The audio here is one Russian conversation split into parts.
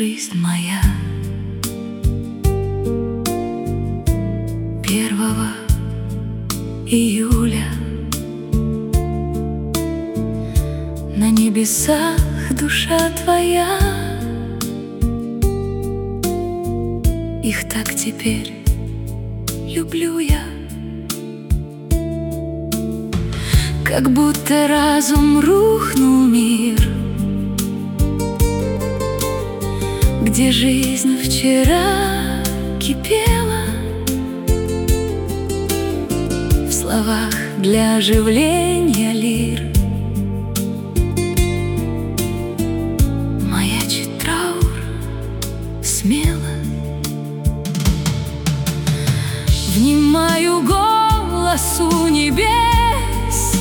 жизнь моя. 1 июля на небесах душа твоя. Их так теперь люблю я, как будто разум рухнул мир, где жизнь вчера кипела. В словах для оживления лир маячит траур смело. Внимаю голосу небес,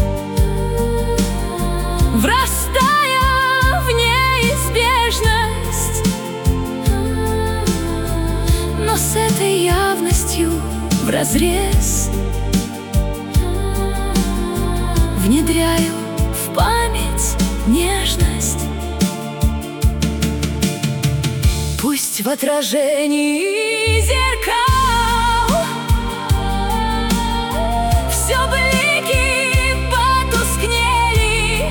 врастая в неизбежность, но с этой явностью вразрез внедряю в память нежность. Пусть в отражении зеркал все блики потускнели.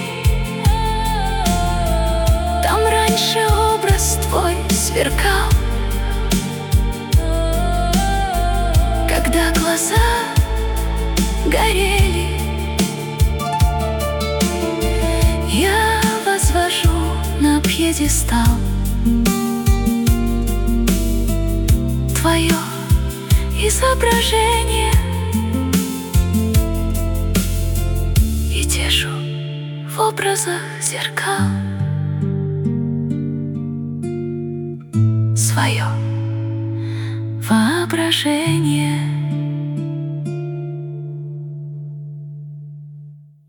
Там раньше образ твой сверкал, когда глаза горели. Я возвожу на пьедестал твое изображение и тешу в образах зеркал свое воображение.